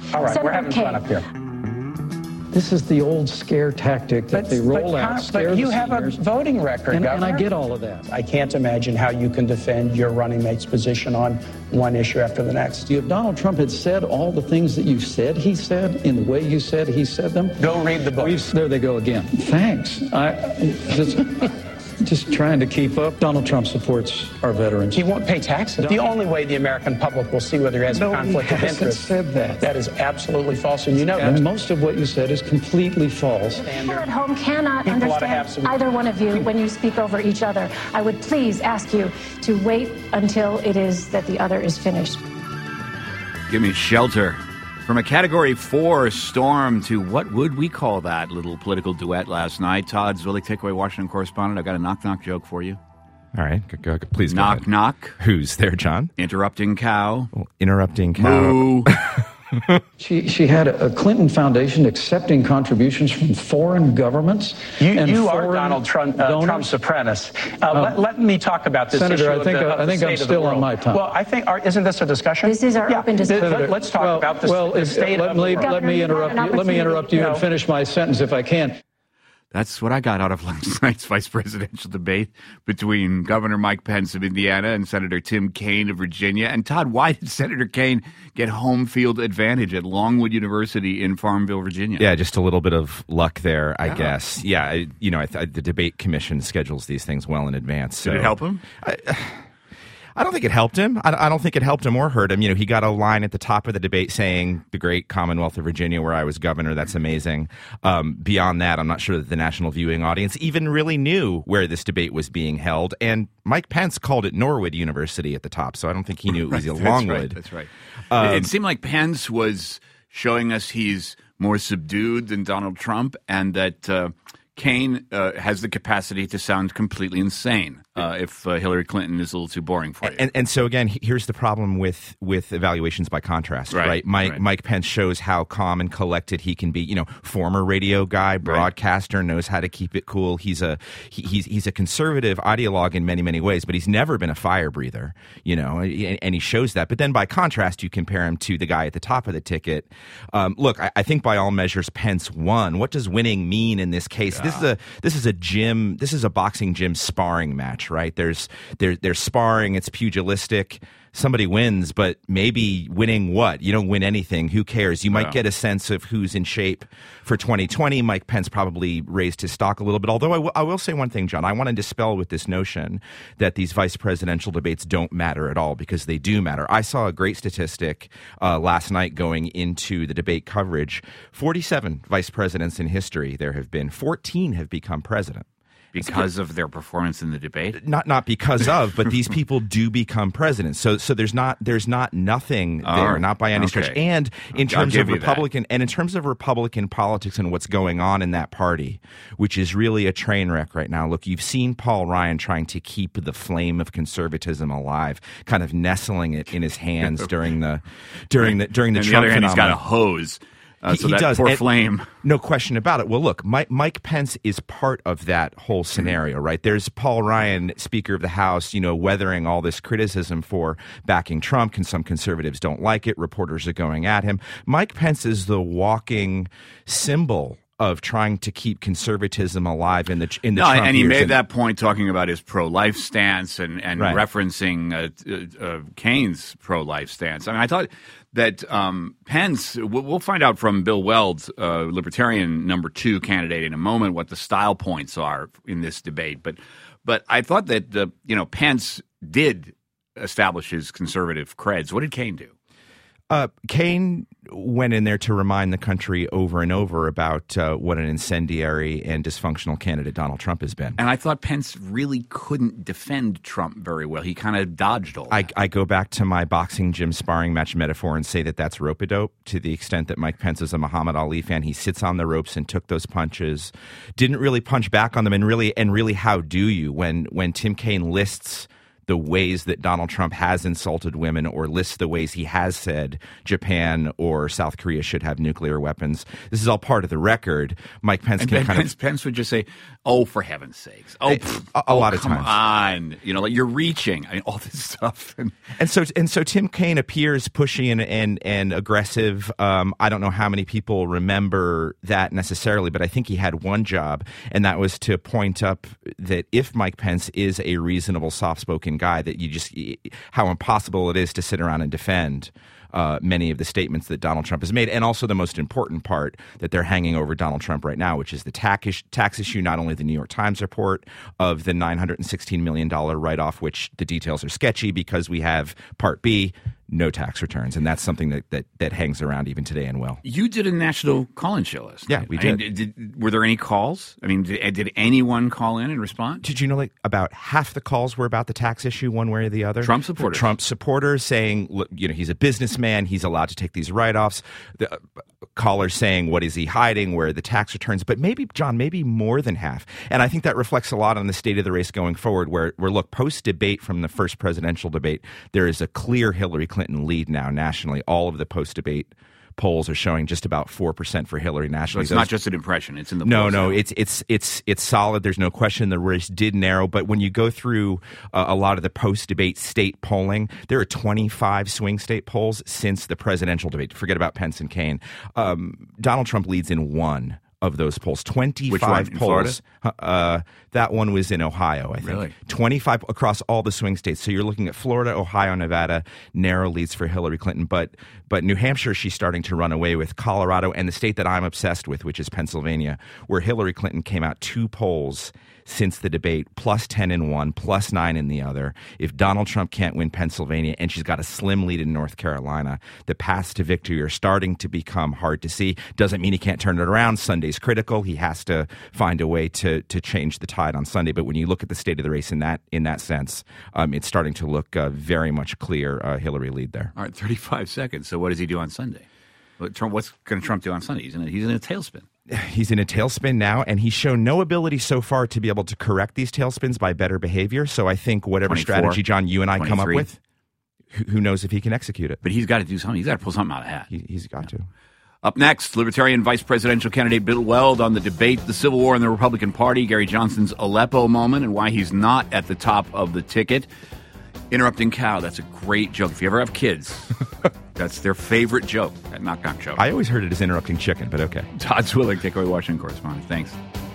All right, we're Senator having fun up here. This is the old scare tactic that they roll out. But you have a voting record, and Governor. I get all of that. I can't imagine how you can defend your running mate's position on one issue after the next. If Donald Trump had said all the things that you said he said in the way you said he said them, go read the book. There they go again. Thanks. Just trying to keep up. Donald Trump supports our veterans. He won't pay taxes. The only way the American public will see whether he has a conflict of interest. Said that. That is absolutely false, and you know and that. most of what you said is completely false. People at home cannot understand either one of you when you speak over each other. I would please ask you to wait until it is that the other is finished. Give me shelter. From a Category 4 storm to what would we call that little political duet last night? Todd Zwillich, Takeaway Washington correspondent. I've got a knock-knock joke for you. All right, please go ahead. Knock. Who's there, John? Interrupting cow. Well, interrupting cow. Moo. She had a Clinton Foundation accepting contributions from foreign governments. You are Donald Trump's apprentice. Let me talk about this Senator, issue. I think I'm still on my time. Well, isn't this a discussion? This is our open discussion. Let's talk about the state of the world. Let me interrupt you and finish my sentence if I can. That's what I got out of last night's vice presidential debate between Governor Mike Pence of Indiana and Senator Tim Kaine of Virginia. And Todd, why did Senator Kaine get home field advantage at Longwood University in Farmville, Virginia? Yeah, just a little bit of luck there, I guess. Yeah, the debate commission schedules these things well in advance. So. Did it help him? I don't think it helped him. I don't think it helped him or hurt him. He got a line at the top of the debate saying, the great Commonwealth of Virginia where I was governor, that's amazing. Beyond that, I'm not sure that the national viewing audience even really knew where this debate was being held. And Mike Pence called it Norwood University at the top, so I don't think he knew it was Longwood. That's right. It seemed like Pence was showing us he's more subdued than Donald Trump and that Kaine has the capacity to sound completely insane if Hillary Clinton is a little too boring for you. And so, again, here's the problem with evaluations by contrast, right? Mike Pence shows how calm and collected he can be. Former radio guy, broadcaster, knows how to keep it cool. He's a conservative ideologue in many, many ways, but he's never been a fire breather, and he shows that. But then by contrast, you compare him to the guy at the top of the ticket. Look, I think by all measures, Pence won. What does winning mean in this case? This is a boxing gym sparring match, right? There's sparring, it's pugilistic. Somebody wins, but maybe winning what? You don't win anything. Who cares? You might get a sense of who's in shape for 2020. Mike Pence probably raised his stock a little bit. Although I will say one thing, John. I want to dispel with this notion that these vice presidential debates don't matter at all, because they do matter. I saw a great statistic last night going into the debate coverage. 47 vice presidents in history there have been. 14 have become president. Because of their performance in the debate? Not because of, but these people do become presidents. So there's not nothing there, not by any stretch. And in terms of Republican politics and what's going on in that party, which is really a train wreck right now. Look, you've seen Paul Ryan trying to keep the flame of conservatism alive, kind of nestling it in his hands during the Trump phenomenon. He's got a hose. So that does. Poor flame. No question about it. Well, look, Mike Pence is part of that whole scenario, right? There's Paul Ryan, Speaker of the House, weathering all this criticism for backing Trump. Some conservatives don't like it. Reporters are going at him. Mike Pence is the walking symbol of trying to keep conservatism alive in the Trump years. And he made that point talking about his pro-life stance and referencing Kaine's pro-life stance. I mean, I thought that Pence, we'll find out from Bill Weld, Libertarian number 2 candidate in a moment, what the style points are in this debate. But I thought that Pence did establish his conservative creds. What did Kaine do? Kaine went in there to remind the country over and over about what an incendiary and dysfunctional candidate Donald Trump has been. And I thought Pence really couldn't defend Trump very well. He kind of dodged all that. I go back to my boxing gym sparring match metaphor and say that that's rope-a-dope, to the extent that Mike Pence is a Muhammad Ali fan. He sits on the ropes and took those punches, didn't really punch back on them, and really how do you when Tim Kaine lists the ways that Donald Trump has insulted women or lists the ways he has said Japan or South Korea should have nuclear weapons. This is all part of the record. Mike Pence Pence would just say, "Oh, for heaven's sakes!" A lot of times. Come on, like you're reaching. I mean, all this stuff. And so Tim Kaine appears pushy and aggressive. I don't know how many people remember that necessarily, but I think he had one job, and that was to point up that if Mike Pence is a reasonable, soft-spoken guy, that how impossible it is to sit around and defend many of the statements that Donald Trump has made, and also the most important part that they're hanging over Donald Trump right now, which is the tax issue. Not only the New York Times report of the $916 million write-off, which the details are sketchy because we have Part B, no tax returns, and that's something that hangs around even today in Will. You did a national call-in show last night. Yeah, we did. Were there any calls? I mean, did anyone call in and respond? Did you know about half the calls were about the tax issue one way or the other? Trump supporters. Trump supporters saying, look, he's a businessman, he's allowed to take these write-offs. The callers saying, what is he hiding? Where are the tax returns? But maybe, John, more than half. And I think that reflects a lot on the state of the race going forward, where look, post-debate from the first presidential debate, there is a clear Hillary Clinton lead now nationally. All of the post-debate polls are showing just about 4% for Hillary nationally. So it's not just an impression; it's in the polls. No, it's solid. There's no question the race did narrow. But when you go through a lot of the post-debate state polling, there are 25 swing state polls since the presidential debate. Forget about Pence and Kaine. Donald Trump leads in one of those polls. 25 Which one? polls. That one was in Ohio, I think. Really? 25 across all the swing states. So you're looking at Florida, Ohio, Nevada, narrow leads for Hillary Clinton. But New Hampshire, she's starting to run away with. Colorado, and the state that I'm obsessed with, which is Pennsylvania, where Hillary Clinton came out 2 polls since the debate, plus 10 in one, plus 9 in the other. If Donald Trump can't win Pennsylvania, and she's got a slim lead in North Carolina, the paths to victory are starting to become hard to see. Doesn't mean he can't turn it around. Sunday's critical. He has to find a way to change the tide on Sunday. But when you look at the state of the race in that sense, it's starting to look very much clear Hillary lead there. All right, 35 seconds. So what does he do on Sunday? What's going to Trump do on Sunday? He's in a tailspin. He's in a tailspin now, and he's shown no ability so far to be able to correct these tailspins by better behavior. So I think whatever 24, strategy, John, you and I 23. come up with, who knows if he can execute it. But he's got to do something. He's got to pull something out of the hat. He's got to. Up next, Libertarian Vice Presidential candidate Bill Weld on the debate, the Civil War in the Republican Party, Gary Johnson's Aleppo moment, and why he's not at the top of the ticket. Interrupting cow, that's a great joke. If you ever have kids, that's their favorite joke, that knock-knock joke. I always heard it as interrupting chicken, but okay. Todd Zwillig, Takeaway Washington correspondent. Thanks.